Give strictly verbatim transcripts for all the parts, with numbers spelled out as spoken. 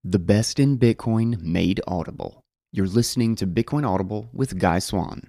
The best in Bitcoin made audible. You're listening to Bitcoin Audible with Guy Swan.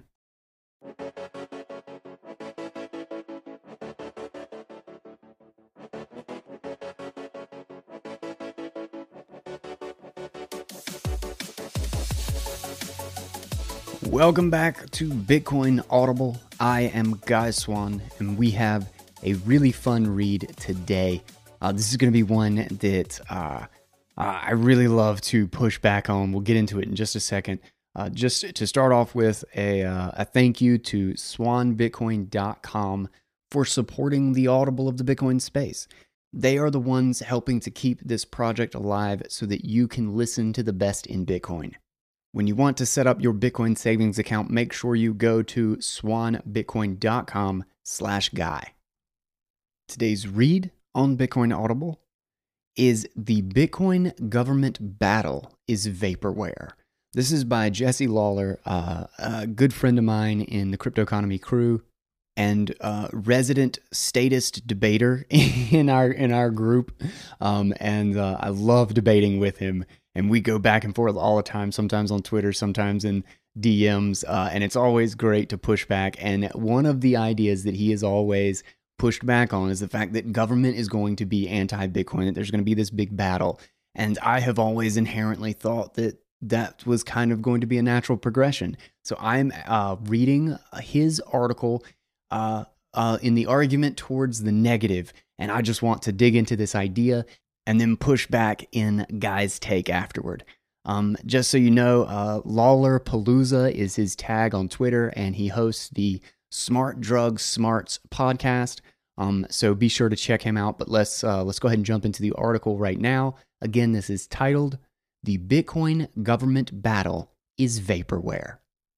Welcome back to Bitcoin Audible. I am Guy Swan, and we have a really fun read today. Uh, this is going to be one that uh, uh, I really love to push back on. We'll get into it in just a second. Uh, just to start off with a, uh, a thank you to swan bitcoin dot com for supporting the Audible of the Bitcoin space. They are the ones helping to keep this project alive so that you can listen to the best in Bitcoin. When you want to set up your Bitcoin savings account, make sure you go to swan bitcoin dot com slash guy. Today's read on Bitcoin Audible is The Bitcoin Government Battle is Vaporware. This is by Jesse Lawler, uh, a good friend of mine in the crypto economy crew and uh, resident statist debater in our in our group. Um, and uh, I love debating with him. And we go back and forth all the time, sometimes on Twitter, sometimes in D Ms. Uh, and it's always great to push back. And one of the ideas that he has always pushed back on is the fact that government is going to be anti-Bitcoin, that there's going to be this big battle. And I have always inherently thought that that was kind of going to be a natural progression. So I'm uh, reading his article uh, uh, in the argument towards the negative. And I just want to dig into this idea and then push back in Guy's take afterward. Um, just so you know, uh, Lawler Palooza is his tag on Twitter, and he hosts the Smart Drugs Smarts podcast. Um, so be sure to check him out. But let's uh, let's go ahead and jump into the article right now. Again, this is titled "The Bitcoin Government Battle is Vaporware."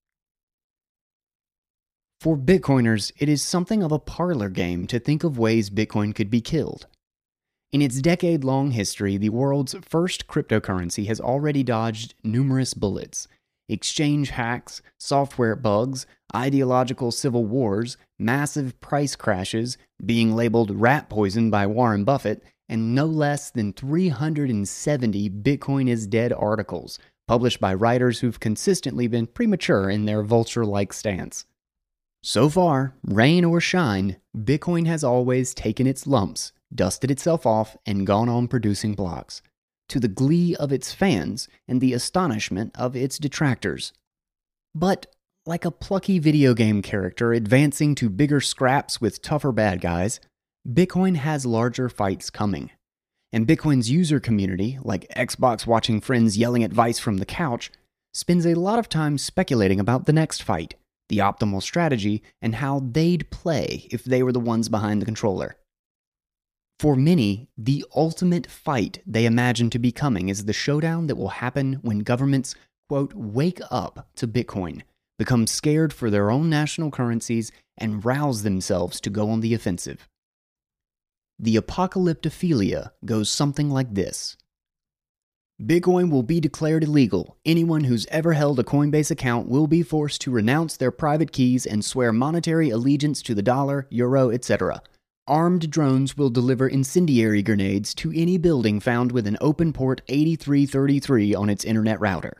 For Bitcoiners, it is something of a parlor game to think of ways Bitcoin could be killed. In its decade-long history, the world's first cryptocurrency has already dodged numerous bullets. Exchange hacks, software bugs, ideological civil wars, massive price crashes, being labeled rat poison by Warren Buffett, and no less than three hundred seventy Bitcoin is dead articles, published by writers who've consistently been premature in their vulture-like stance. So far, rain or shine, Bitcoin has always taken its lumps, dusted itself off, and gone on producing blocks, to the glee of its fans and the astonishment of its detractors. But, like a plucky video game character advancing to bigger scraps with tougher bad guys, Bitcoin has larger fights coming. And Bitcoin's user community, like Xbox watching friends yelling advice from the couch, spends a lot of time speculating about the next fight, the optimal strategy, and how they'd play if they were the ones behind the controller. For many, the ultimate fight they imagine to be coming is the showdown that will happen when governments, quote, wake up to Bitcoin, become scared for their own national currencies, and rouse themselves to go on the offensive. The apocalyptophilia goes something like this. Bitcoin will be declared illegal. Anyone who's ever held a Coinbase account will be forced to renounce their private keys and swear monetary allegiance to the dollar, euro, et cetera. Armed drones will deliver incendiary grenades to any building found with an open port eighty-three thirty-three on its internet router.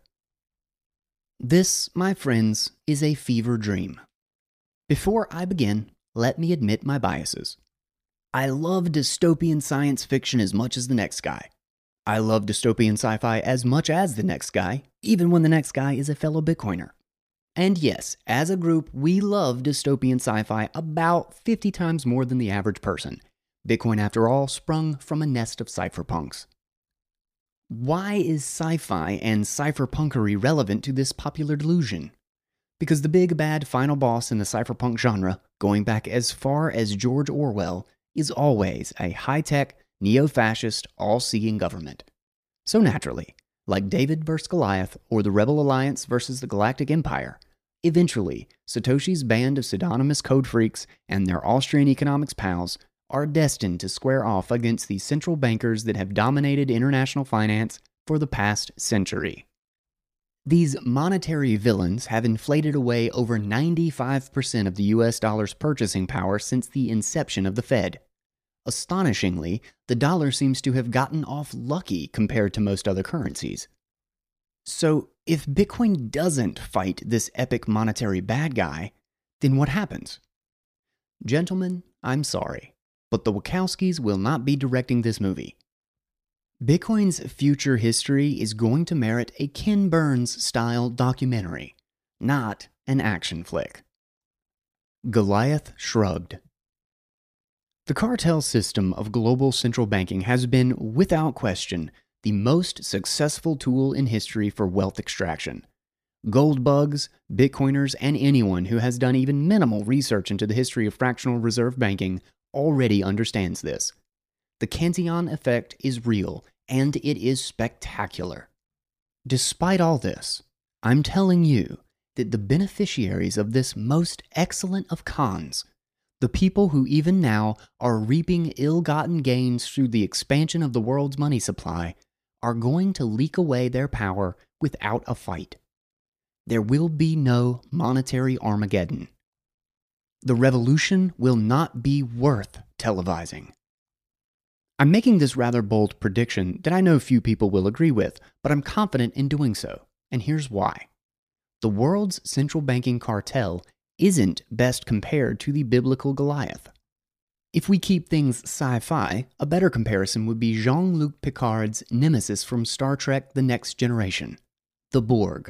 This, my friends, is a fever dream. Before I begin, let me admit my biases. I love dystopian science fiction as much as the next guy. I love dystopian sci-fi as much as the next guy, even when the next guy is a fellow Bitcoiner. And yes, as a group, we love dystopian sci-fi about fifty times more than the average person. Bitcoin, after all, sprung from a nest of cypherpunks. Why is sci-fi and cypherpunkery relevant to this popular delusion? Because the big bad final boss in the cypherpunk genre, going back as far as George Orwell, is always a high-tech, neo-fascist, all-seeing government. So naturally, like David versus Goliath or the Rebel Alliance versus the Galactic Empire, eventually, Satoshi's band of pseudonymous code freaks and their Austrian economics pals are destined to square off against the central bankers that have dominated international finance for the past century. These monetary villains have inflated away over ninety-five percent of the U S dollar's purchasing power since the inception of the Fed. Astonishingly, the dollar seems to have gotten off lucky compared to most other currencies. So, if Bitcoin doesn't fight this epic monetary bad guy, then what happens? Gentlemen, I'm sorry, but the Wachowskis will not be directing this movie. Bitcoin's future history is going to merit a Ken Burns-style documentary, not an action flick. Goliath shrugged. The cartel system of global central banking has been, without question, the most successful tool in history for wealth extraction. Gold bugs, Bitcoiners, and anyone who has done even minimal research into the history of fractional reserve banking already understands this. The Cantillon effect is real, and it is spectacular. Despite all this, I'm telling you that the beneficiaries of this most excellent of cons, the people who even now are reaping ill-gotten gains through the expansion of the world's money supply, are going to leak away their power without a fight. There will be no monetary Armageddon. The revolution will not be worth televising. I'm making this rather bold prediction that I know few people will agree with, but I'm confident in doing so, and here's why. The world's central banking cartel isn't best compared to the biblical Goliath. If we keep things sci-fi, a better comparison would be Jean-Luc Picard's nemesis from Star Trek The Next Generation, the Borg.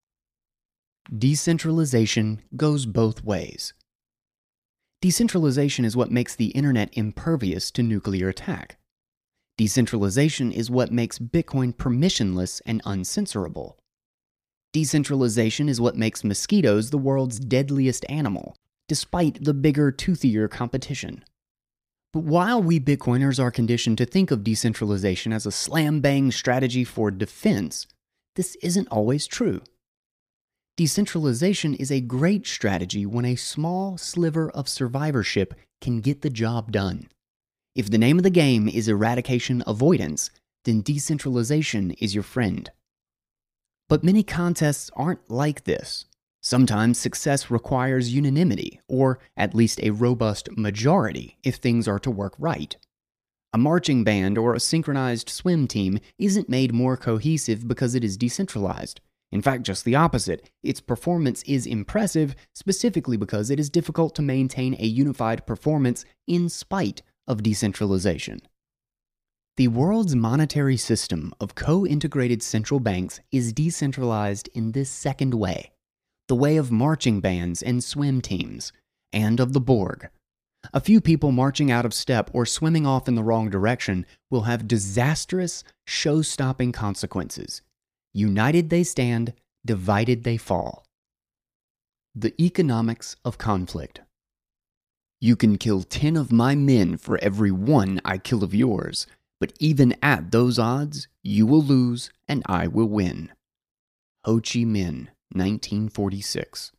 Decentralization goes both ways. Decentralization is what makes the internet impervious to nuclear attack. Decentralization is what makes Bitcoin permissionless and uncensorable. Decentralization is what makes mosquitoes the world's deadliest animal, despite the bigger, toothier competition. But while we Bitcoiners are conditioned to think of decentralization as a slam-bang strategy for defense, this isn't always true. Decentralization is a great strategy when a small sliver of survivorship can get the job done. If the name of the game is eradication avoidance, then decentralization is your friend. But many contests aren't like this. Sometimes success requires unanimity, or at least a robust majority if things are to work right. A marching band or a synchronized swim team isn't made more cohesive because it is decentralized. In fact, just the opposite. Its performance is impressive specifically because it is difficult to maintain a unified performance in spite of decentralization. The world's monetary system of co-integrated central banks is decentralized in this second way, the way of marching bands and swim teams, and of the Borg. A few people marching out of step or swimming off in the wrong direction will have disastrous, show-stopping consequences. United they stand, divided they fall. The economics of conflict. You can kill ten of my men for every one I kill of yours, but even at those odds, you will lose and I will win. Ho Chi Minh, nineteen forty-six.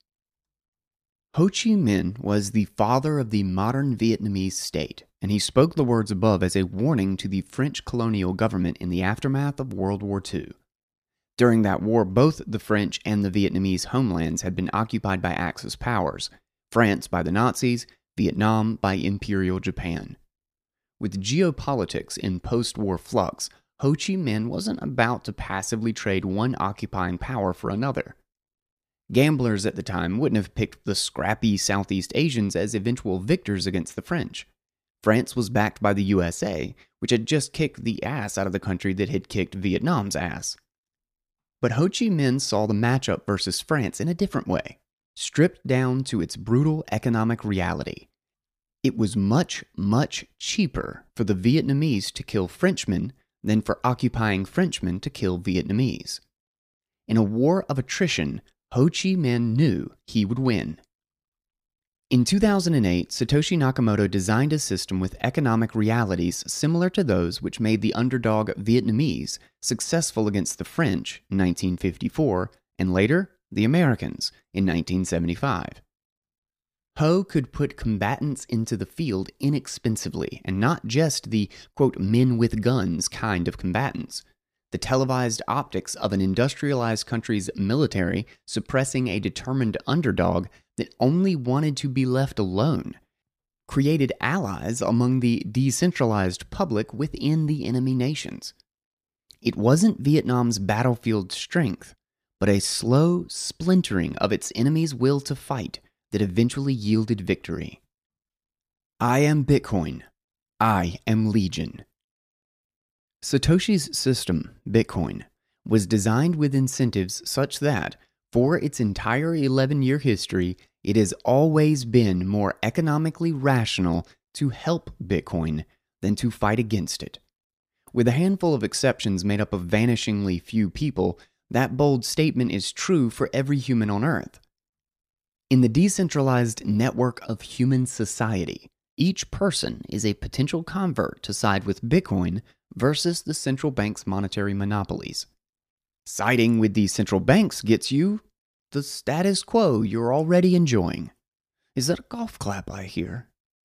Ho Chi Minh was the father of the modern Vietnamese state, and he spoke the words above as a warning to the French colonial government in the aftermath of World War Two. During that war, both the French and the Vietnamese homelands had been occupied by Axis powers, France by the Nazis, Vietnam by Imperial Japan. With geopolitics in post-war flux, Ho Chi Minh wasn't about to passively trade one occupying power for another. Gamblers at the time wouldn't have picked the scrappy Southeast Asians as eventual victors against the French. France was backed by the U S A, which had just kicked the ass out of the country that had kicked Vietnam's ass. But Ho Chi Minh saw the matchup versus France in a different way, stripped down to its brutal economic reality. It was much, much cheaper for the Vietnamese to kill Frenchmen than for occupying Frenchmen to kill Vietnamese. In a war of attrition, Ho Chi Minh knew he would win. In two thousand eight, Satoshi Nakamoto designed a system with economic realities similar to those which made the underdog Vietnamese successful against the French in nineteen fifty-four, and later, the Americans in nineteen seventy-five. Ho could put combatants into the field inexpensively, and not just the, quote, men with guns kind of combatants. The televised optics of an industrialized country's military suppressing a determined underdog that only wanted to be left alone. created allies among the decentralized public within the enemy nations. It wasn't Vietnam's battlefield strength, but a slow splintering of its enemy's will to fight that eventually yielded victory. I am Bitcoin. I am Legion. Satoshi's system, Bitcoin, was designed with incentives such that, for its entire eleven-year history, it has always been more economically rational to help Bitcoin than to fight against it. With a handful of exceptions made up of vanishingly few people, that bold statement is true for every human on Earth. In the decentralized network of human society, each person is a potential convert to side with Bitcoin versus the central bank's monetary monopolies. Siding with the central banks gets you the status quo you're already enjoying. Is that a golf clap I hear?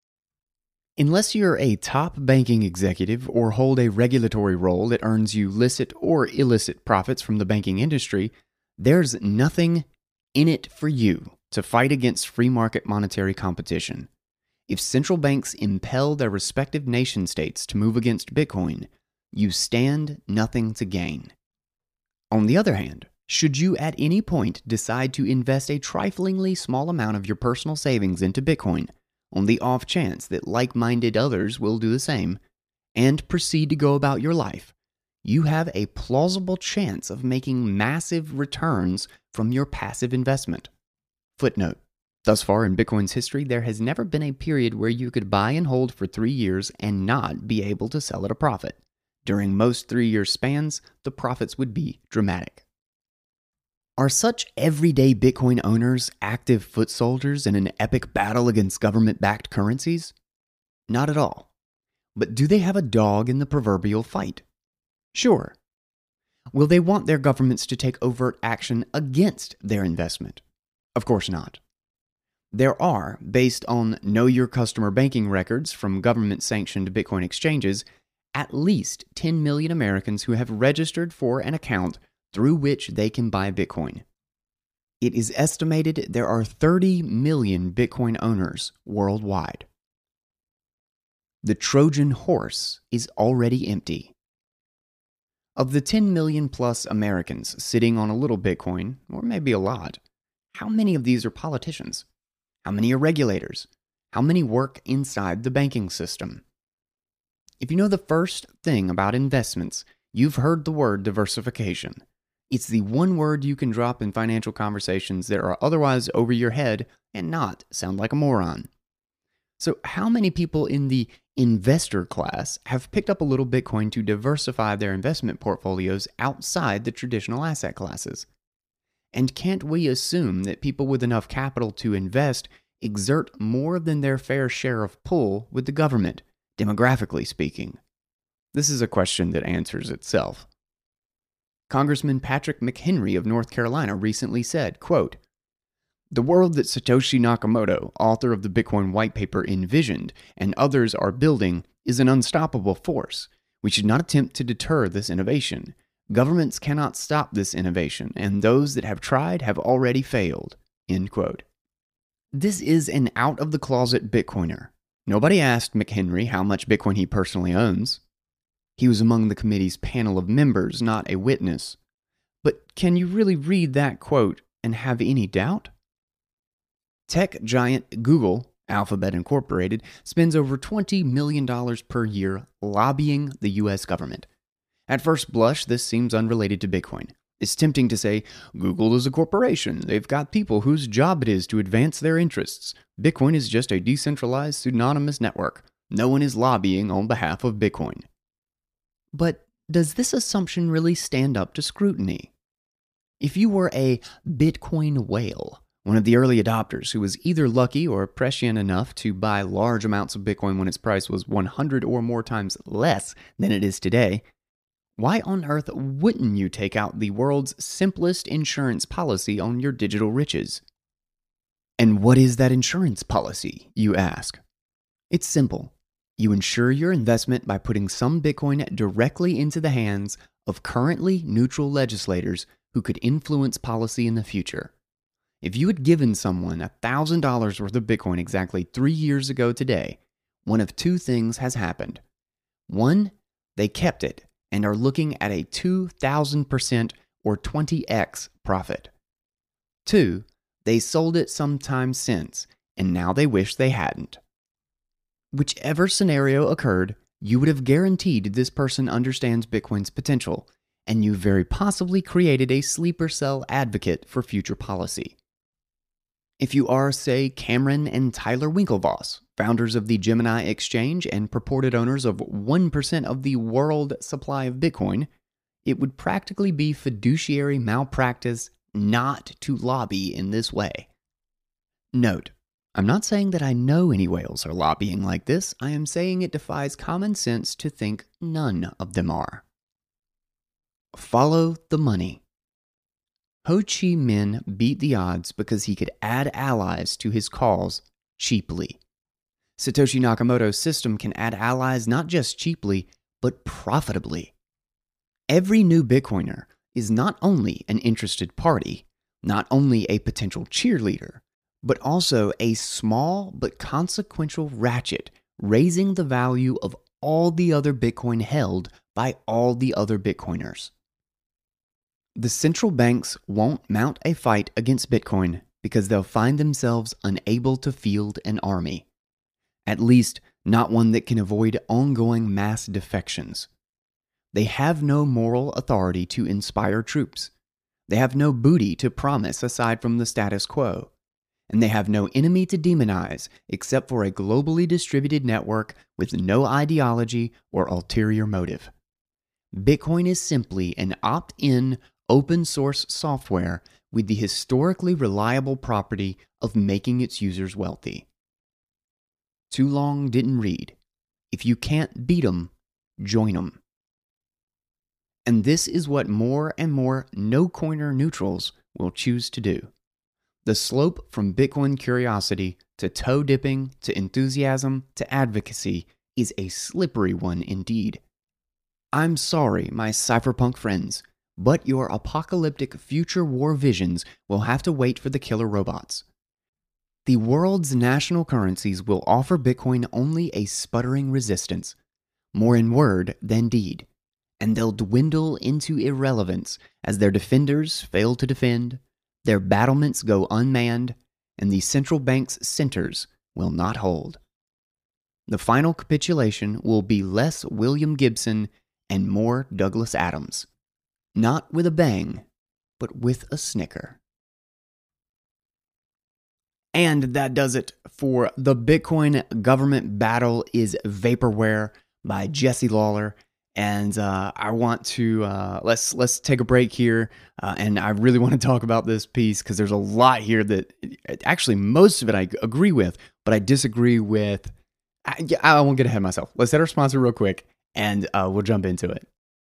Unless you're a top banking executive or hold a regulatory role that earns you licit or illicit profits from the banking industry, there's nothing in it for you to fight against free market monetary competition. If central banks impel their respective nation states to move against Bitcoin, you stand nothing to gain. On the other hand, should you at any point decide to invest a triflingly small amount of your personal savings into Bitcoin, on the off chance that like-minded others will do the same, and proceed to go about your life, you have a plausible chance of making massive returns from your passive investment. Footnote: thus far in Bitcoin's history, there has never been a period where you could buy and hold for three years and not be able to sell at a profit. During most three-year spans, the profits would be dramatic. Are such everyday Bitcoin owners active foot soldiers in an epic battle against government-backed currencies? Not at all. But do they have a dog in the proverbial fight? Sure. Will they want their governments to take overt action against their investment? Of course not. There are, based on Know Your Customer banking records from government-sanctioned Bitcoin exchanges, at least ten million Americans who have registered for an account through which they can buy Bitcoin. It is estimated there are thirty million Bitcoin owners worldwide. The Trojan horse is already empty. Of the ten million plus Americans sitting on a little Bitcoin, or maybe a lot, how many of these are politicians? How many are regulators? How many work inside the banking system? If you know the first thing about investments, you've heard the word diversification. It's the one word you can drop in financial conversations that are otherwise over your head and not sound like a moron. So how many people in the investor class have picked up a little Bitcoin to diversify their investment portfolios outside the traditional asset classes? And can't we assume that people with enough capital to invest exert more than their fair share of pull with the government, demographically speaking? This is a question that answers itself. Congressman Patrick McHenry of North Carolina recently said, quote, "The world that Satoshi Nakamoto, author of the Bitcoin white paper, envisioned and others are building is an unstoppable force. We should not attempt to deter this innovation. Governments cannot stop this innovation, and those that have tried have already failed." End quote. This is an out-of-the-closet Bitcoiner. Nobody asked McHenry how much Bitcoin he personally owns. He was among the committee's panel of members, not a witness. But can you really read that quote and have any doubt? Tech giant Google, Alphabet Incorporated, spends over twenty million dollars per year lobbying the U S government. At first blush, this seems unrelated to Bitcoin. It's tempting to say, Google is a corporation. They've got people whose job it is to advance their interests. Bitcoin is just a decentralized pseudonymous network. No one is lobbying on behalf of Bitcoin. But does this assumption really stand up to scrutiny? If you were a Bitcoin whale, one of the early adopters who was either lucky or prescient enough to buy large amounts of Bitcoin when its price was one hundred or more times less than it is today, why on earth wouldn't you take out the world's simplest insurance policy on your digital riches? And what is that insurance policy, you ask? It's simple. You insure your investment by putting some Bitcoin directly into the hands of currently neutral legislators who could influence policy in the future. If you had given someone one thousand dollars worth of Bitcoin exactly three years ago today, one of two things has happened. One, they kept it and are looking at a two thousand percent or twenty x profit. Two, they sold it sometime since, and now they wish they hadn't. Whichever scenario occurred, you would have guaranteed this person understands Bitcoin's potential, and you very possibly created a sleeper cell advocate for future policy. If you are, say, Cameron and Tyler Winklevoss, founders of the Gemini Exchange and purported owners of one percent of the world supply of Bitcoin, it would practically be fiduciary malpractice not to lobby in this way. Note, I'm not saying that I know any whales are lobbying like this. I am saying it defies common sense to think none of them are. Follow the money. Ho Chi Minh beat the odds because he could add allies to his cause cheaply. Satoshi Nakamoto's system can add allies not just cheaply, but profitably. Every new Bitcoiner is not only an interested party, not only a potential cheerleader, but also a small but consequential ratchet raising the value of all the other Bitcoin held by all the other Bitcoiners. The central banks won't mount a fight against Bitcoin because they'll find themselves unable to field an army. At least, not one that can avoid ongoing mass defections. They have no moral authority to inspire troops. They have no booty to promise aside from the status quo. And they have no enemy to demonize except for a globally distributed network with no ideology or ulterior motive. Bitcoin is simply an opt-in, open-source software with the historically reliable property of making its users wealthy. Too long didn't read. If you can't beat 'em, join 'em. And this is what more and more no-coiner neutrals will choose to do. The slope from Bitcoin curiosity to toe dipping to enthusiasm to advocacy is a slippery one indeed. I'm sorry, my cypherpunk friends, but your apocalyptic future war visions will have to wait for the killer robots. The world's national currencies will offer Bitcoin only a sputtering resistance, more in word than deed, and they'll dwindle into irrelevance as their defenders fail to defend, their battlements go unmanned, and the central bank's centers will not hold. The final capitulation will be less William Gibson and more Douglas Adams. Not with a bang, but with a snicker. And that does it for The Bitcoin Government Battle is Vaporware by Jesse Lawler. And uh, I want to, uh, let's let's take a break here. Uh, and I really want to talk about this piece because there's a lot here that, actually most of it I agree with, but I disagree with. I, I won't get ahead of myself. Let's hit our sponsor real quick and uh, we'll jump into it.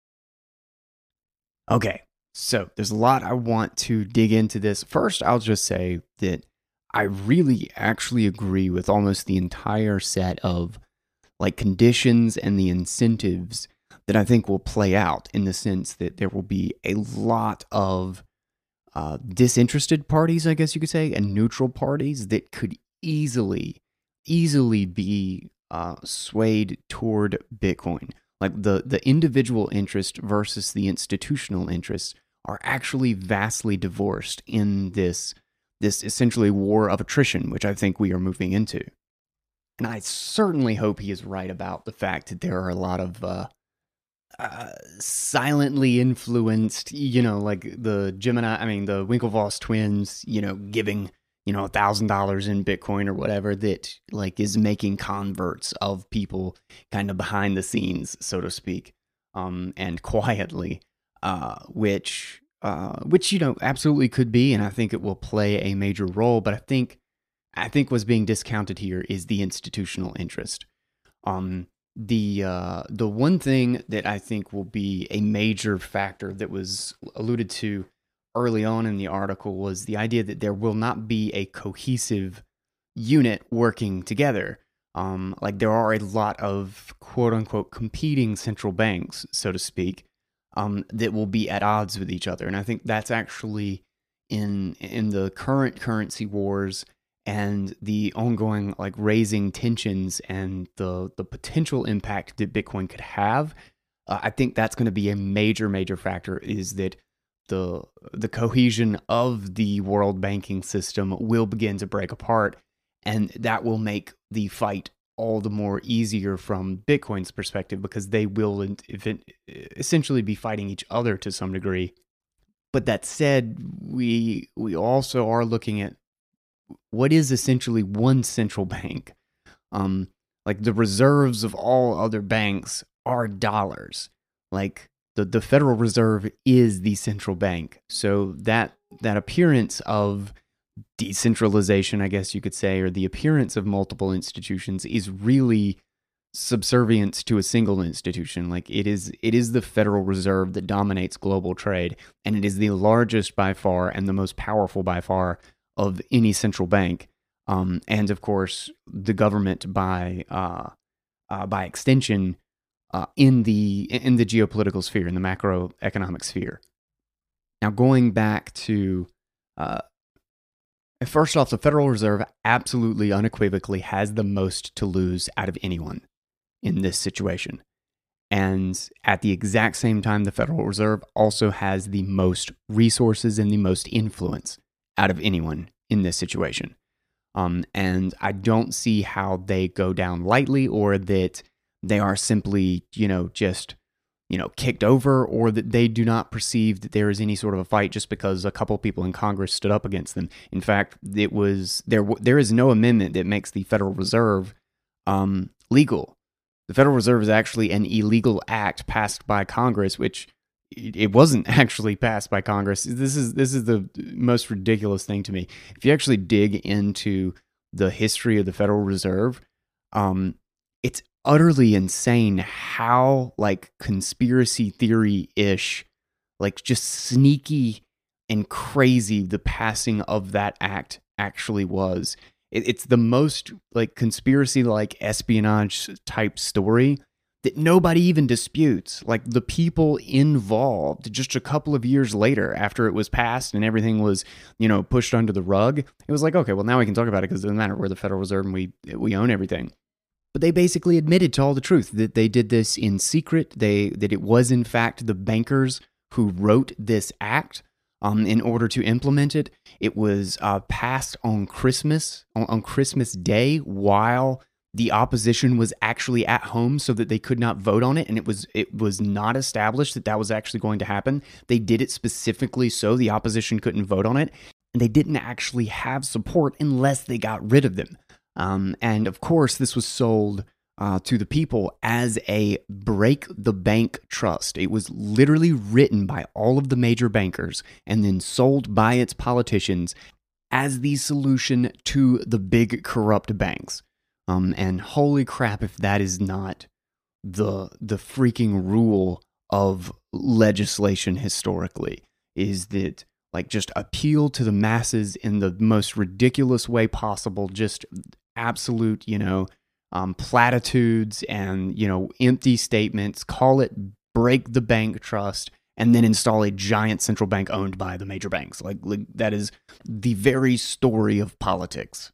Okay, so there's a lot I want to dig into this. First, I'll just say that I really actually agree with almost the entire set of like conditions and the incentives that I think will play out, in the sense that there will be a lot of uh, disinterested parties, I guess you could say, and neutral parties that could easily, easily be uh, swayed toward Bitcoin. Like the, the individual interest versus the institutional interest are actually vastly divorced in this, this essentially war of attrition, which I think we are moving into. And I certainly hope he is right about the fact that there are a lot of uh, uh, silently influenced, you know, like the Gemini, I mean, the Winklevoss twins, you know, giving, you know, a thousand dollars in Bitcoin or whatever, that like is making converts of people kind of behind the scenes, so to speak, um, and quietly, uh, which, uh, which, you know, absolutely could be. And I think it will play a major role, but I think, I think what's being discounted here is the institutional interest. Um, the uh, the one thing that I think will be a major factor that was alluded to early on in the article was the idea that there will not be a cohesive unit working together. Um, like there are a lot of quote unquote competing central banks, so to speak, um, that will be at odds with each other. And I think that's actually in in the current currency wars and the ongoing like raising tensions and the the potential impact that Bitcoin could have, uh, I think that's going to be a major major factor. Is that the the cohesion of the world banking system will begin to break apart, and that will make the fight all the more easier from Bitcoin's perspective, because they will essentially be fighting each other to some degree. But that said, we we also are looking at what is essentially one central bank. Um, like the reserves of all other banks are dollars. Like the, the Federal Reserve is the central bank. So that that appearance of decentralization, I guess you could say, or the appearance of multiple institutions is really subservience to a single institution. Like it is it is the Federal Reserve that dominates global trade, and it is the largest by far and the most powerful by far of any central bank. Um, and of course, the government by uh, uh, by extension uh, in the in the geopolitical sphere, in the macroeconomic sphere. Now, going back to uh, first off, the Federal Reserve absolutely unequivocally has the most to lose out of anyone in this situation. And at the exact same time, the Federal Reserve also has the most resources and the most influence out of anyone in this situation. Um, and I don't see how they go down lightly, or that they are simply, you know, just, you know, kicked over, or that they do not perceive that there is any sort of a fight just because a couple people in Congress stood up against them. In fact, it was there. There is no amendment that makes the Federal Reserve um, legal. The Federal Reserve is actually an illegal act passed by Congress, which it wasn't actually passed by Congress. This is this is the most ridiculous thing to me. If you actually dig into the history of the Federal Reserve, um, it's utterly insane how like conspiracy theory-ish, like just sneaky and crazy the passing of that act actually was. It's the most like conspiracy like espionage type story that nobody even disputes. Like the people involved, just a couple of years later after it was passed and everything was, you know, pushed under the rug, it was like, okay, well now we can talk about it because it doesn't matter, we're the Federal Reserve and we we own everything. But they basically admitted to all the truth, that they did this in secret, they that it was in fact the bankers who wrote this act um, in order to implement it. It was uh, passed on Christmas, on, on Christmas Day, while the opposition was actually at home, so that they could not vote on it, and it was it was not established that that was actually going to happen. They did it specifically so the opposition couldn't vote on it, and they didn't actually have support unless they got rid of them. Um, and of course, this was sold uh, to the people as a break the bank trust. It was literally written by all of the major bankers and then sold by its politicians as the solution to the big corrupt banks. Um, and holy crap, if that is not the the freaking rule of legislation historically, is that like just appeal to the masses in the most ridiculous way possible, just absolute, you know, um, platitudes and, you know, empty statements, call it break the bank trust, and then install a giant central bank owned by the major banks. Like, like that is the very story of politics.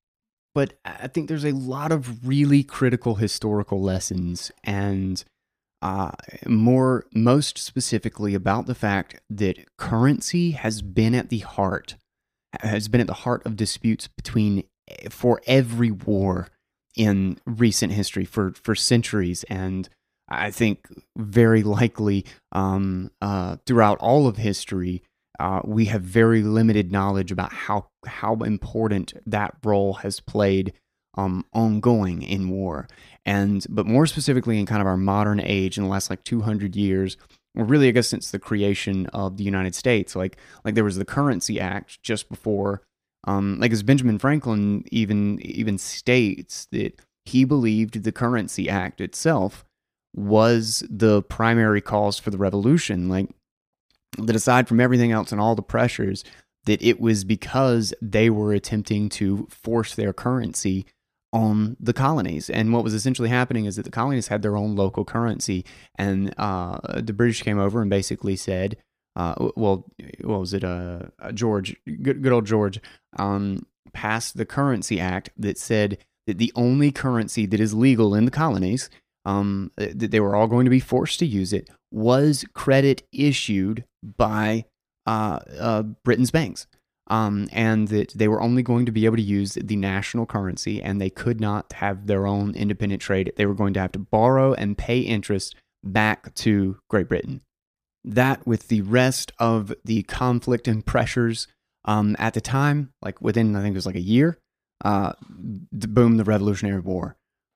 But I think there's a lot of really critical historical lessons, and uh, more, most specifically about the fact that currency has been at the heart, has been at the heart of disputes between, for every war in recent history, for, for centuries, and I think very likely um, uh, throughout all of history, uh, we have very limited knowledge about how how important that role has played um, ongoing in war. And but more specifically in kind of our modern age, in the last like two hundred years, or really I guess since the creation of the United States, like like there was the Currency Act just before, um, like as Benjamin Franklin even even states that he believed the Currency Act itself was the primary cause for the revolution. Like that aside from everything else and all the pressures, that it was because they were attempting to force their currency on the colonies. And what was essentially happening is that the colonies had their own local currency, and uh, the British came over and basically said, uh, well, what was it? Uh, uh, George, good, good old George, um, passed the Currency Act that said that the only currency that is legal in the colonies, um, that they were all going to be forced to use it, was credit issued by uh, uh, Britain's banks. Um, and that they were only going to be able to use the national currency, and they could not have their own independent trade. They were going to have to borrow and pay interest back to Great Britain. That, with the rest of the conflict and pressures um, at the time, like within, I think it was like a year, uh, the, boom, the Revolutionary War.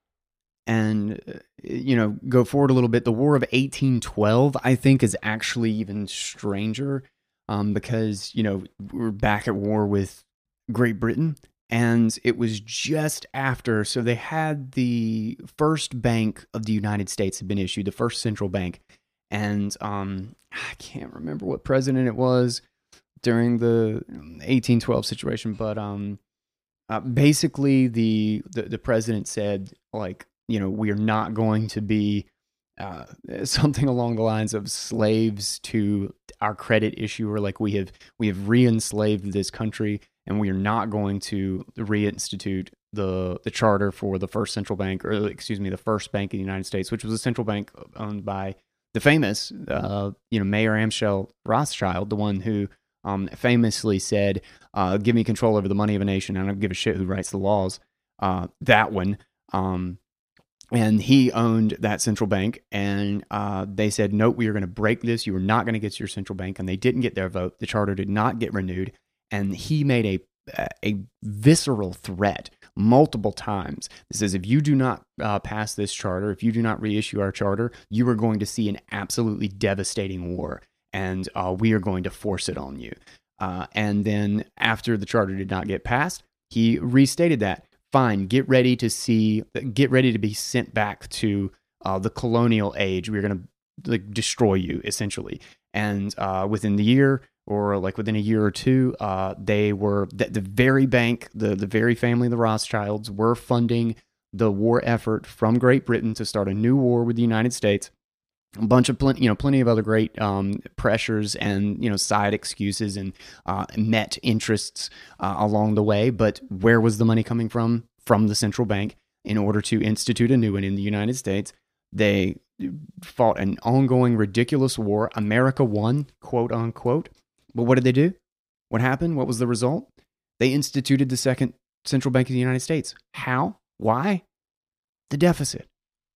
And, uh, you know, go forward a little bit, the War of eighteen twelve, I think, is actually even stranger. Um, because, you know, we're back at war with Great Britain, and it was just after, so they had the first bank of the United States had been issued, the first central bank, and um, I can't remember what president it was during the eighteen twelve situation, but um, uh, basically the, the the president said, like, you know, we are not going to be Uh, something along the lines of slaves to our credit issuer. Like, we have we have re-enslaved this country, and we are not going to reinstitute the the charter for the first central bank, or excuse me, the first bank in the United States, which was a central bank owned by the famous, uh, you know, Mayer Amschel Rothschild, the one who um, famously said, uh, "Give me control over the money of a nation. I don't give a shit who writes the laws." Uh, that one. Um, And he owned that central bank, and uh, they said, nope, we are going to break this. You are not going to get your central bank. And they didn't get their vote. The charter did not get renewed. And he made a a visceral threat multiple times. It says, if you do not uh, pass this charter, if you do not reissue our charter, you are going to see an absolutely devastating war, and uh, we are going to force it on you. Uh, and then after the charter did not get passed, he restated that. Fine, get ready to see, get ready to be sent back to uh, the colonial age. We're going to like destroy you, essentially. And uh, within the year, or like within a year or two, uh, they were the, the very bank, the the very family, the Rothschilds, were funding the war effort from Great Britain to start a new war with the United States. A bunch of plenty, you know, plenty of other great um, pressures and, you know, side excuses and uh, met interests uh, along the way. But where was the money coming from? From the central bank in order to institute a new one in the United States. They fought an ongoing, ridiculous war. America won, quote unquote. But what did they do? What happened? What was the result? They instituted the second central bank of the United States. How? Why? The deficit.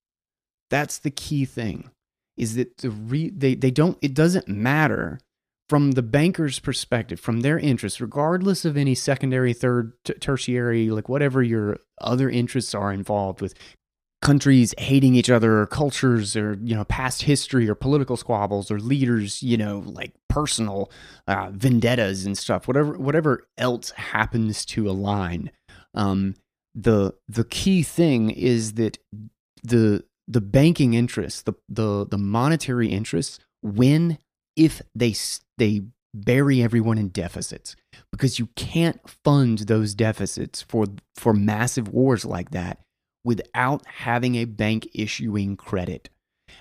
That's the key thing. Is that the re, they, they don't, it doesn't matter from the banker's perspective, from their interests, regardless of any secondary, third, t- tertiary, like whatever your other interests are involved with countries hating each other, or cultures, or, you know, past history, or political squabbles, or leaders, you know, like personal uh, vendettas and stuff, whatever, whatever else happens to align. Um, the, the key thing is that the, the banking interests, the, the, the monetary interests win if they, they bury everyone in deficits, because you can't fund those deficits for, for massive wars like that without having a bank issuing credit.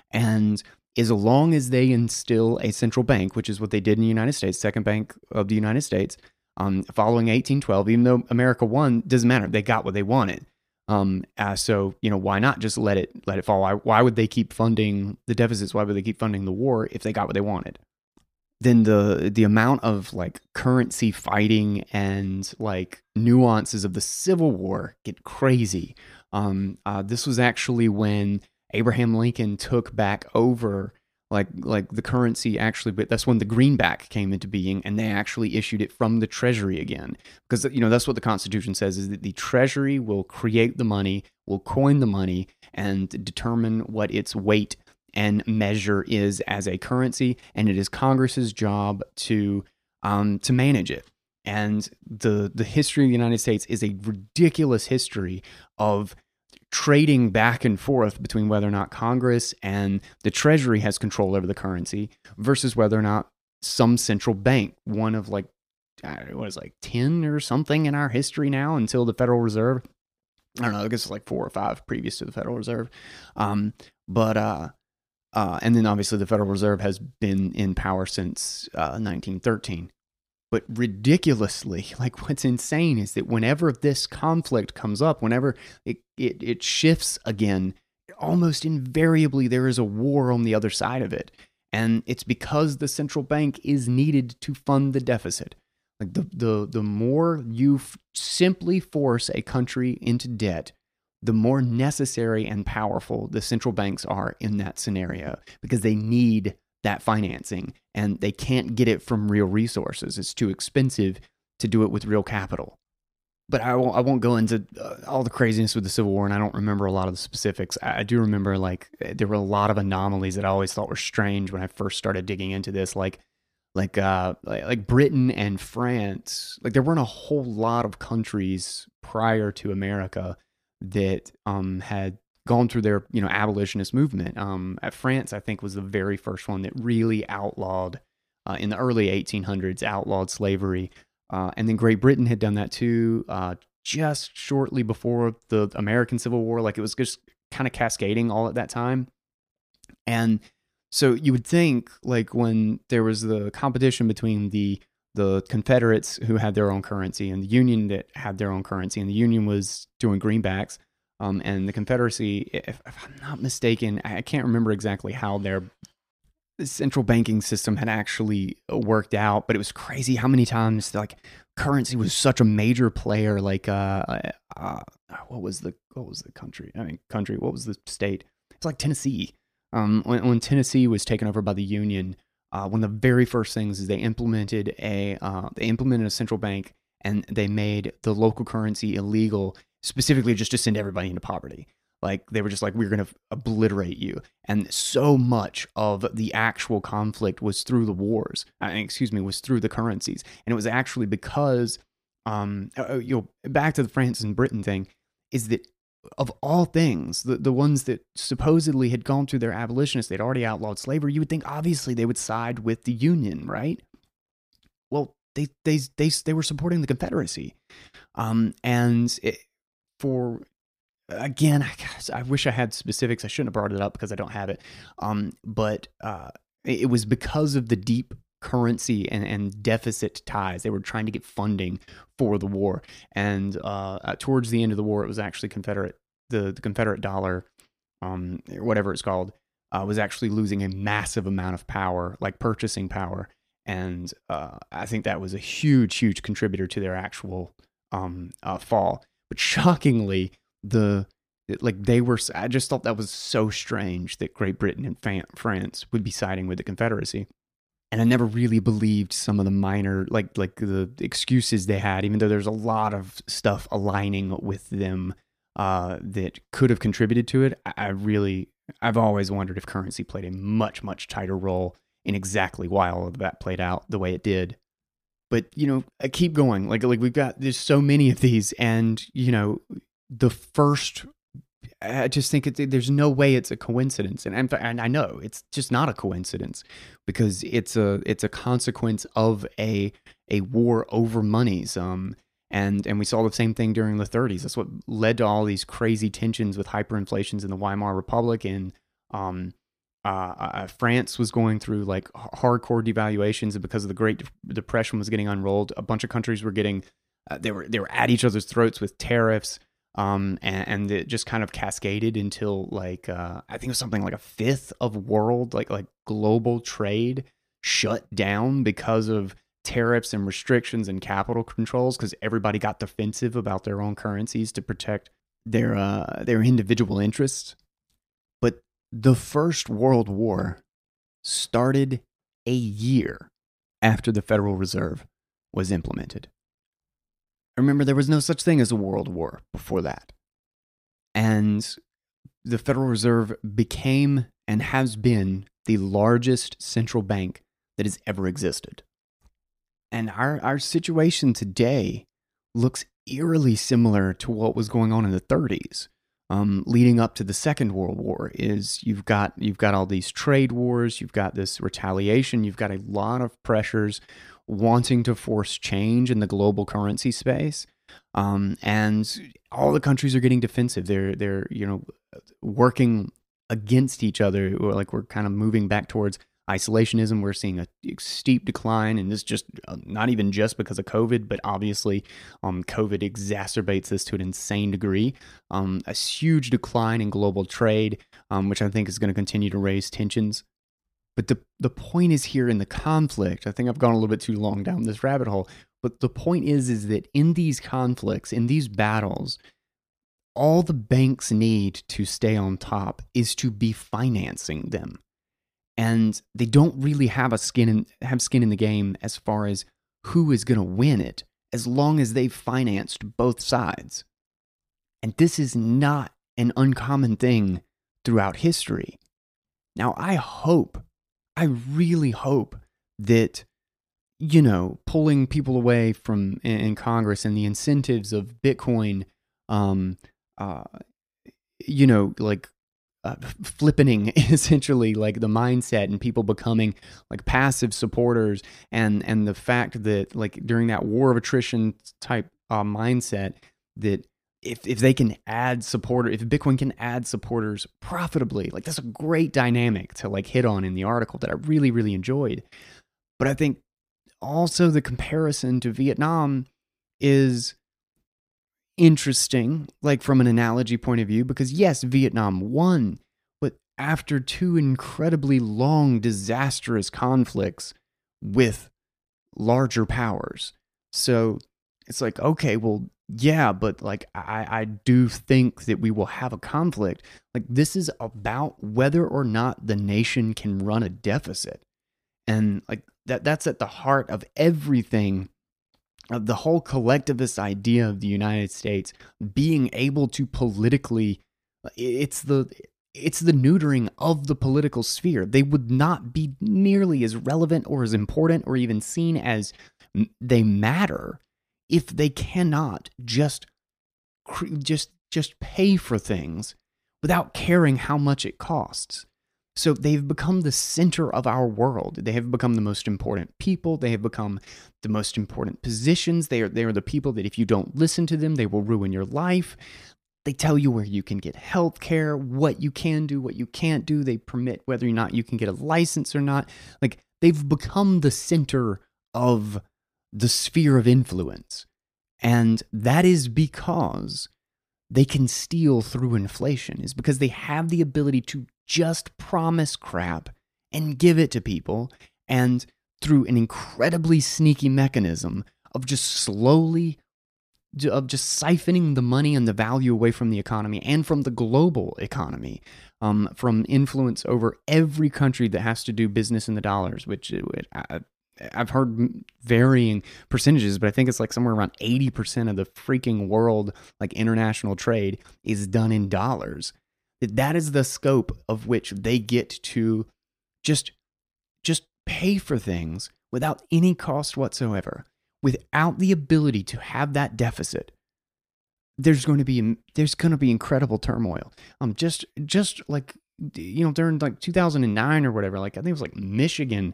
And as long as they instill a central bank, which is what they did in the United States, second bank of the United States, um, following eighteen twelve, even though America won, doesn't matter. They got what they wanted. Um, uh, so, you know, why not just let it, let it fall? Why, why would they keep funding the deficits? Why would they keep funding the war if they got what they wanted? Then the, the amount of like currency fighting and like nuances of the Civil War get crazy. Um, uh, this was actually when Abraham Lincoln took back over like, like the currency actually, but that's when the greenback came into being, and they actually issued it from the Treasury again. Because, you know, that's what the Constitution says, is that the Treasury will create the money, will coin the money, and determine what its weight and measure is as a currency, and it is Congress's job to um, to manage it. And the the history of the United States is a ridiculous history of trading back and forth between whether or not Congress and the Treasury has control over the currency versus whether or not some central bank, one of like, what is it, like ten or something in our history now until the Federal Reserve. I don't know, I guess it's like four or five previous to the Federal Reserve. Um, but uh, Uh, and then obviously the Federal Reserve has been in power since uh, nineteen thirteen. But ridiculously, like what's insane is that whenever this conflict comes up, whenever it, it, it shifts again, almost invariably there is a war on the other side of it. And it's because the central bank is needed to fund the deficit. Like the, the, the more you f- simply force a country into debt, the more necessary and powerful the central banks are in that scenario because they need that financing and they can't get it from real resources. It's too expensive to do it with real capital. But I won't, I won't go into uh, all the craziness with the Civil War, and I don't remember a lot of the specifics. I, I do remember like there were a lot of anomalies that I always thought were strange when I first started digging into this, like like uh like, like Britain and France. Like there weren't a whole lot of countries prior to America that um had gone through their, you know, abolitionist movement. Um, at France, I think, was the very first one that really outlawed, uh, in the early eighteen hundreds, outlawed slavery. Uh, and then Great Britain had done that too, uh, just shortly before the American Civil War. Like it was just kind of cascading all at that time. And so you would think, like when there was the competition between the the Confederates who had their own currency and the Union that had their own currency, and the Union was doing greenbacks. Um, and the Confederacy, if, if I'm not mistaken, I can't remember exactly how their central banking system had actually worked out, but it was crazy how many times like currency was such a major player. Like, uh, uh, what was the what was the country? I mean, country. What was the state? It's like Tennessee. Um, when, when Tennessee was taken over by the Union, uh, one of the very first things is they implemented a uh, they implemented a central bank, and they made the local currency illegal, specifically just to send everybody into poverty. Like they were just like, we're going to obliterate you. And so much of the actual conflict was through the wars, uh, excuse me, was through the currencies. And it was actually because, um, uh, you know, back to the France and Britain thing, is that of all things, the, the ones that supposedly had gone through their abolitionists, they'd already outlawed slavery, you would think obviously they would side with the Union, right? Well, they they they, they were supporting the Confederacy. Um, and it, for... Again, I, guess, I wish I had specifics. I shouldn't have brought it up because I don't have it. Um, but uh, it was because of the deep currency and, and deficit ties. They were trying to get funding for the war. And uh, towards the end of the war, it was actually Confederate, the, the Confederate dollar, um, or whatever it's called, uh, was actually losing a massive amount of power, like purchasing power. And uh, I think that was a huge, huge contributor to their actual um, uh, fall. But shockingly, the like they were I just thought that was so strange that Great Britain and France would be siding with the Confederacy. And I never really believed some of the minor like like the excuses they had, even though there's a lot of stuff aligning with them uh that could have contributed to it. I really I've always wondered if currency played a much much tighter role in exactly why all of that played out the way it did. But you know, I keep going. Like like we've got there's so many of these, and you know, the first, I just think it, there's no way it's a coincidence, and and and I know it's just not a coincidence because it's a it's a consequence of a a war over monies. Um, and and we saw the same thing during the thirties. That's what led to all these crazy tensions with hyperinflations in the Weimar Republic, and um, uh, uh, France was going through like hardcore devaluations, and because of the Great Depression was getting unrolled, a bunch of countries were getting uh, they were they were at each other's throats with tariffs. Um, and, and it just kind of cascaded until like, uh, I think it was something like a fifth of world, like, like global trade shut down because of tariffs and restrictions and capital controls. Cause everybody got defensive about their own currencies to protect their, uh, their individual interests. But the First World War started a year after the Federal Reserve was implemented. Remember, there was no such thing as a world war before that. And the Federal Reserve became and has been the largest central bank that has ever existed. And our, our situation today looks eerily similar to what was going on in the thirties. Um, leading up to the Second World War is you've got you've got all these trade wars, you've got this retaliation, you've got a lot of pressures wanting to force change in the global currency space, um, and all the countries are getting defensive. They're they're you know working against each other, or like we're kind of moving back towards isolationism. We're seeing a steep decline, and this just uh, not even just because of COVID, but obviously um, COVID exacerbates this to an insane degree. Um, a huge decline in global trade, um, which I think is going to continue to raise tensions. But the the point is here in the conflict. I think I've gone a little bit too long down this rabbit hole. But the point is, is that in these conflicts, in these battles, all the banks need to stay on top is to be financing them. And they don't really have a skin in, have skin in the game as far as who is going to win it, as long as they've financed both sides. And this is not an uncommon thing throughout history. Now, I hope, I really hope that, you know, pulling people away from in, in Congress and the incentives of Bitcoin, um, uh, you know, like uh, flippening essentially like the mindset and people becoming like passive supporters, and and the fact that like during that war of attrition type uh, mindset, that if if they can add supporter, if Bitcoin can add supporters profitably, like that's a great dynamic to like hit on in the article that I really, really enjoyed. But I think also the comparison to Vietnam is interesting, like from an analogy point of view, because yes, Vietnam won, but after two incredibly long, disastrous conflicts with larger powers. So it's like, okay, well, yeah, but like I, I do think that we will have a conflict. Like this is about whether or not the nation can run a deficit. And like that that's at the heart of everything, of the whole collectivist idea of the United States being able to politically, it's the it's the neutering of the political sphere. They would not be nearly as relevant or as important or even seen as they matter if they cannot just just just pay for things without caring how much it costs. So they've become the center of our world. They have become the most important people. They have become the most important positions. They are, they are the people that if you don't listen to them, they will ruin your life. They tell you where you can get health care, what you can do, what you can't do. They permit whether or not you can get a license or not. Like they've become the center of the sphere of influence. And that is because they can steal through inflation, is because they have the ability to just promise crap and give it to people, and through an incredibly sneaky mechanism of just slowly, of just siphoning the money and the value away from the economy and from the global economy, um, from influence over every country that has to do business in the dollars, which I, I've heard varying percentages, but I think it's like somewhere around eighty percent of the freaking world, like international trade, is done in dollars. That is the scope of which they get to just, just pay for things without any cost whatsoever, without the ability to have that deficit. There's going to be there's going to be incredible turmoil. Um, just just like you know during like two thousand nine or whatever, like I think it was like Michigan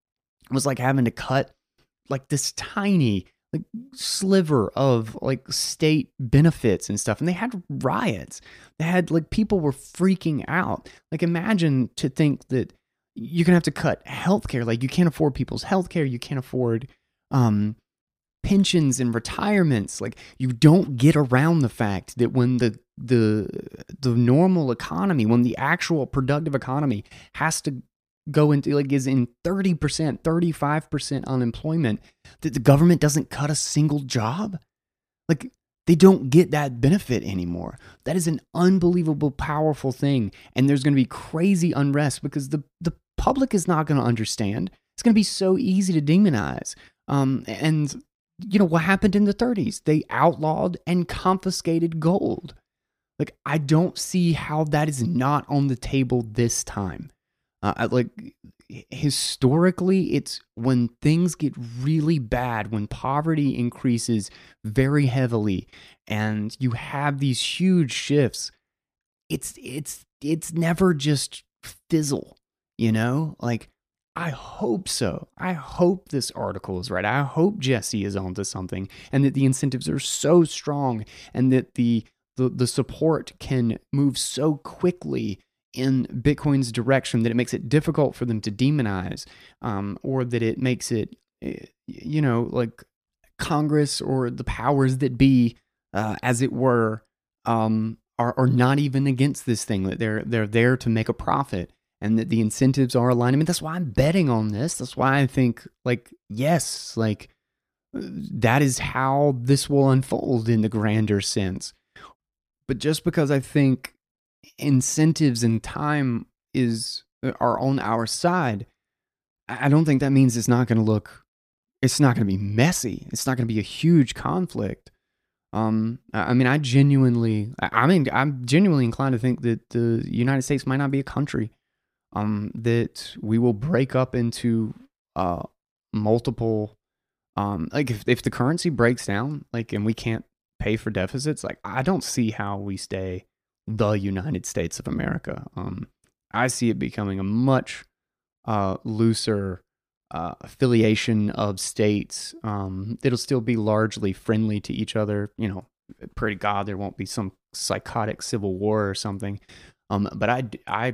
was like having to cut like this tiny like sliver of like state benefits and stuff, and they had riots. They had like people were freaking out. Like imagine to think that you're gonna have to cut healthcare. Like you can't afford people's healthcare. You can't afford um, pensions and retirements. Like you don't get around the fact that when the the the normal economy, when the actual productive economy has to go into like is in thirty percent, thirty-five percent unemployment, that the government doesn't cut a single job. Like they don't get that benefit anymore. That is an unbelievable, powerful thing. And there's going to be crazy unrest because the, the public is not going to understand. It's going to be so easy to demonize. Um, and you know what happened in the thirties? They outlawed and confiscated gold. Like I don't see how that is not on the table this time. Uh, like historically, it's when things get really bad, when poverty increases very heavily, and you have these huge shifts. It's it's it's never just fizzle, you know. Like I hope so. I hope this article is right. I hope Jesse is onto something, and that the incentives are so strong, and that the the, the support can move so quickly in Bitcoin's direction that it makes it difficult for them to demonize, um, or that it makes it, you know, like Congress or the powers that be, uh, as it were, um, are, are not even against this thing. That they're they're there to make a profit, and that the incentives are aligned. I mean, that's why I'm betting on this. That's why I think, like, yes, like that is how this will unfold in the grander sense. But just because I think incentives and time is are on our side, I don't think that means it's not going to look, it's not going to be messy. It's not going to be a huge conflict. Um, I mean, I genuinely, I mean, I'm genuinely inclined to think that the United States might not be a country. Um, that we will break up into uh multiple, um, like if if the currency breaks down, like, and we can't pay for deficits, like I don't see how we stay the United States of America. Um, I see it becoming a much uh, looser uh, affiliation of states. Um, it'll still be largely friendly to each other. You know, pray to God there won't be some psychotic civil war or something. Um, but I, I,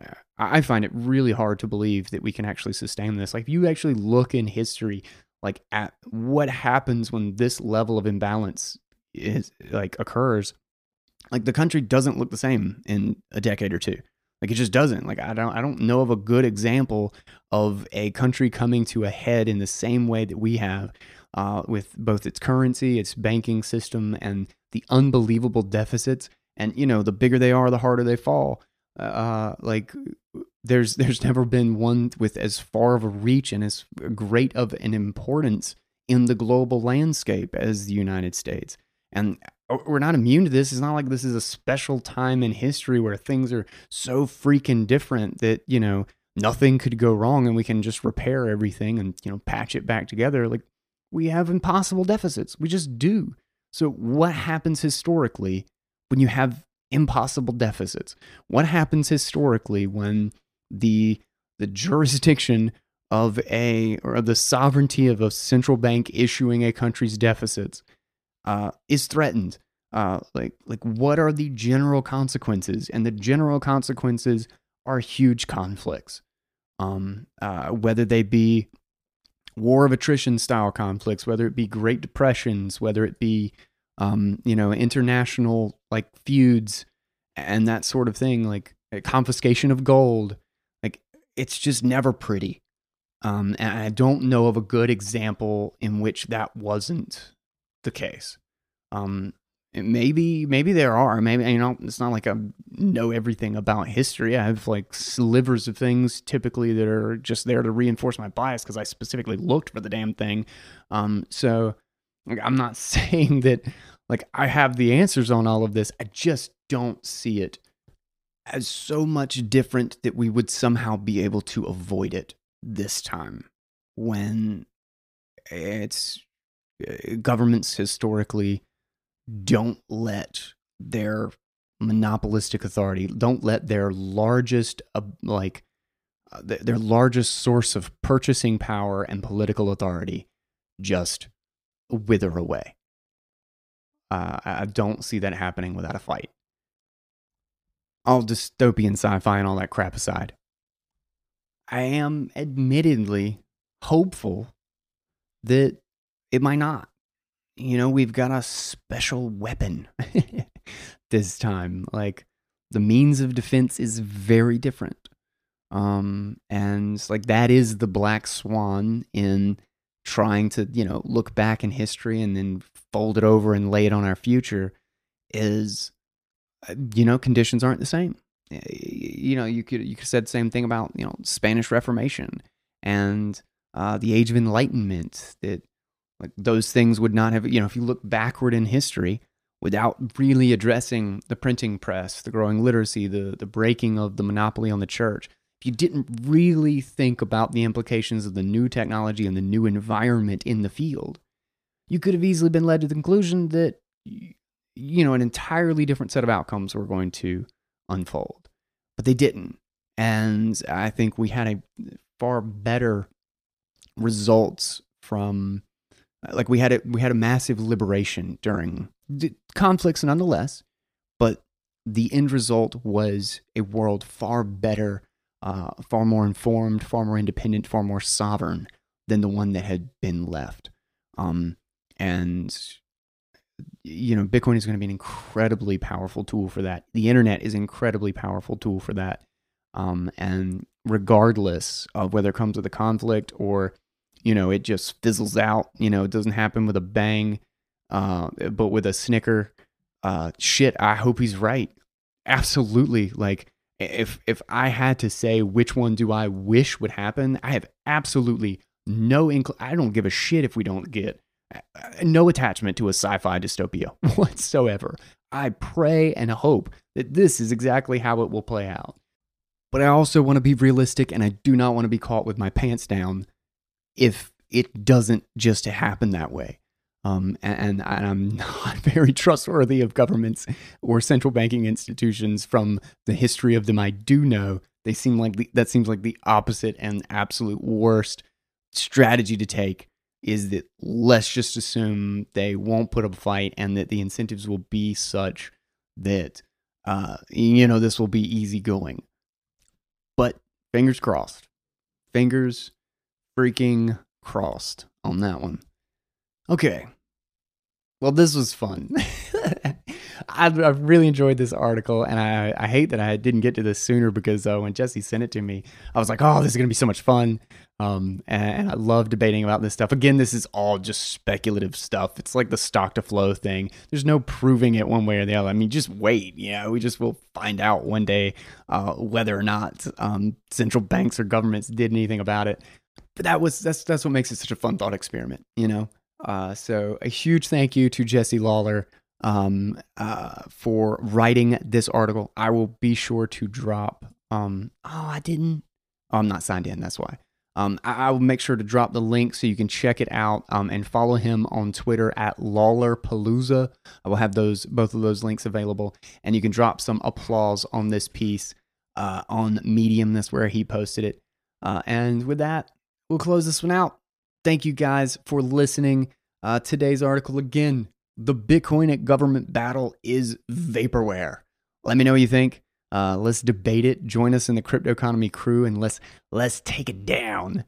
I find it really hard to believe that we can actually sustain this. Like, if you actually look in history, like at what happens when this level of imbalance is like occurs, like the country doesn't look the same in a decade or two. Like it just doesn't. Like I don't I don't know of a good example of a country coming to a head in the same way that we have, uh, with both its currency, its banking system, and the unbelievable deficits. And you know, the bigger they are, the harder they fall. Uh, like there's there's never been one with as far of a reach and as great of an importance in the global landscape as the United States. And we're not immune to this. It's not like this is a special time in history where things are so freaking different that, you know, nothing could go wrong and we can just repair everything and, you know, patch it back together. Like, we have impossible deficits. We just do. So what happens historically when you have impossible deficits? What happens historically when the the jurisdiction of a, or the sovereignty of a central bank issuing a country's deficits uh, is threatened? Uh, like, like what are the general consequences? And the general consequences are huge conflicts. Um, uh, whether they be war of attrition style conflicts, whether it be Great Depressions, whether it be, um, you know, international like feuds and that sort of thing, like confiscation of gold. Like, it's just never pretty. Um, and I don't know of a good example in which that wasn't the case. Um, maybe, maybe there are. Maybe, you know, it's not like I know everything about history. I have like slivers of things typically that are just there to reinforce my bias because I specifically looked for the damn thing. Um, so like, I'm not saying that like I have the answers on all of this. I just don't see it as so much different that we would somehow be able to avoid it this time, when it's uh, governments historically don't let their monopolistic authority, don't let their largest, uh, like uh, th- their largest source of purchasing power and political authority just wither away. Uh, I don't see that happening without a fight. All dystopian sci-fi and all that crap aside, I am admittedly hopeful that it might not. You know, we've got a special weapon this time. Like, the means of defense is very different. Um, and like that is the black swan in trying to, you know, look back in history and then fold it over and lay it on our future is, you know, conditions aren't the same. You know, you could you could have said the same thing about, you know, Spanish Reformation and uh, the Age of Enlightenment. That like those things would not have, you know, if you look backward in history without really addressing the printing press, the growing literacy, the the breaking of the monopoly on the church, if you didn't really think about the implications of the new technology and the new environment in the field, you could have easily been led to the conclusion that, you know, an entirely different set of outcomes were going to unfold. But they didn't. And I think we had a far better results from, like we had a, we had a massive liberation during the conflicts nonetheless, but the end result was a world far better, uh, far more informed, far more independent, far more sovereign than the one that had been left. Um, and you know, Bitcoin is going to be an incredibly powerful tool for that. The internet is an incredibly powerful tool for that. Um, and regardless of whether it comes with a conflict or, you know, it just fizzles out, you know, it doesn't happen with a bang, uh, but with a snicker, uh, shit, I hope he's right. Absolutely. Like, if if I had to say which one do I wish would happen, I have absolutely no incl- I don't give a shit if we don't get no attachment to a sci-fi dystopia whatsoever. I pray and hope that this is exactly how it will play out. But I also want to be realistic, and I do not want to be caught with my pants down if it doesn't just happen that way. Um, and, and I'm not very trustworthy of governments or central banking institutions. From the history of them I do know, they seem like the, that seems like the opposite and absolute worst strategy to take. Is that let's just assume they won't put up a fight and that the incentives will be such that, uh, you know, this will be easygoing. But fingers crossed. Fingers freaking crossed on that one. Okay. Well, this was fun. I, I really enjoyed this article, and I, I hate that I didn't get to this sooner because uh, when Jesse sent it to me, I was like, oh, this is going to be so much fun. Um, and, and I love debating about this stuff. Again, this is all just speculative stuff. It's like the stock to flow thing. There's no proving it one way or the other. I mean, just wait. Yeah, we just will find out one day uh, whether or not um, central banks or governments did anything about it. But that was that's that's what makes it such a fun thought experiment, you know? Uh, so a huge thank you to Jesse Lawler um, uh, for writing this article. I will be sure to drop. Um, oh, I didn't. Oh, I'm not signed in. That's why. Um, I, I will make sure to drop the link so you can check it out um, and follow him on Twitter at LawlerPalooza. I will have those both of those links available, and you can drop some applause on this piece uh, on Medium. That's where he posted it. Uh, and with that, we'll close this one out. Thank you guys for listening. Uh, today's article, again, the Bitcoin government battle is vaporware. Let me know what you think. Uh, let's debate it. Join us in the Crypto Economy crew, and let's let's take it down.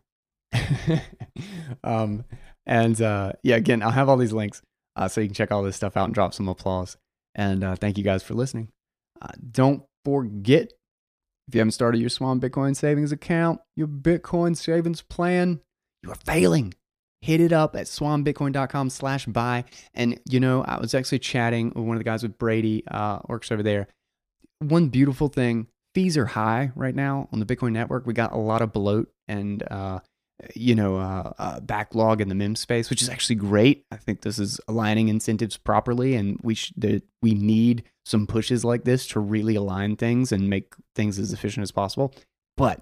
um, and uh, yeah, again, I'll have all these links uh, so you can check all this stuff out and drop some applause. And uh, thank you guys for listening. Uh, don't forget, if you haven't started your Swan Bitcoin savings account, your Bitcoin savings plan, you are failing. Hit it up at swanbitcoin.com slash buy. And, you know, I was actually chatting with one of the guys with Brady, uh, works over there. One beautiful thing, fees are high right now on the Bitcoin network. We got a lot of bloat and, uh, you know, uh, uh, backlog in the meme space, which is actually great. I think this is aligning incentives properly, and we sh- the, we need some pushes like this to really align things and make things as efficient as possible. But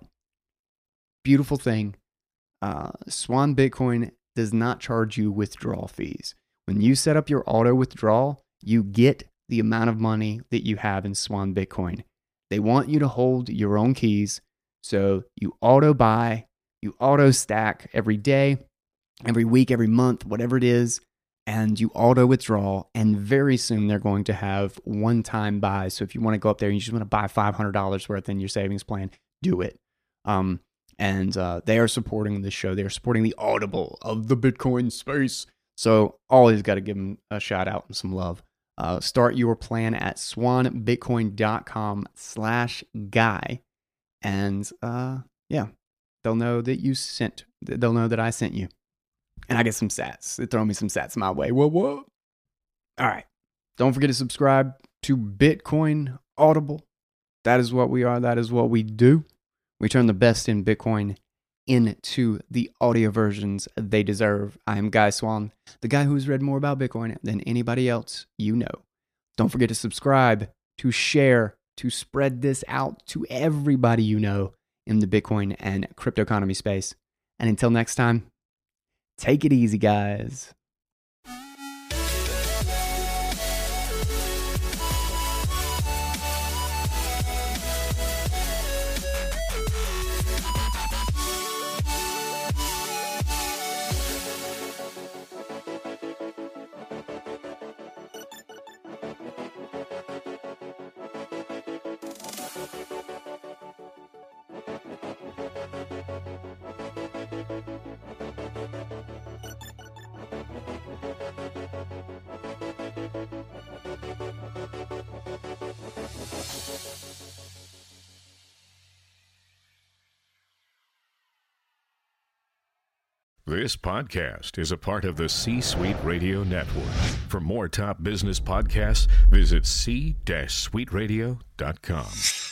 beautiful thing, uh, Swan Bitcoin does not charge you withdrawal fees. When you set up your auto withdrawal, you get the amount of money that you have in Swan Bitcoin. They want you to hold your own keys, so you auto buy, you auto stack every day, every week, every month, whatever it is, and you auto withdraw. And very soon they're going to have one-time buys. So if you want to go up there and you just want to buy five hundred dollars worth in your savings plan, do it. Um, and uh, they are supporting this show. They are supporting the Audible of the Bitcoin space. So always got to give them a shout out and some love. Uh, start your plan at swanbitcoin.com slash guy. And uh, yeah, they'll know that you sent, they'll know that I sent you. And I get some sats. They throw me some sats my way. Whoa, whoa. All right. Don't forget to subscribe to Bitcoin Audible. That is what we are. That is what we do. We turn the best in Bitcoin into the audio versions they deserve. I am Guy Swan, the guy who's read more about Bitcoin than anybody else you know. Don't forget to subscribe, to share, to spread this out to everybody you know in the Bitcoin and crypto economy space. And until next time, take it easy, guys. This podcast is a part of the C-Suite Radio Network. For more top business podcasts, visit c suite radio dot com.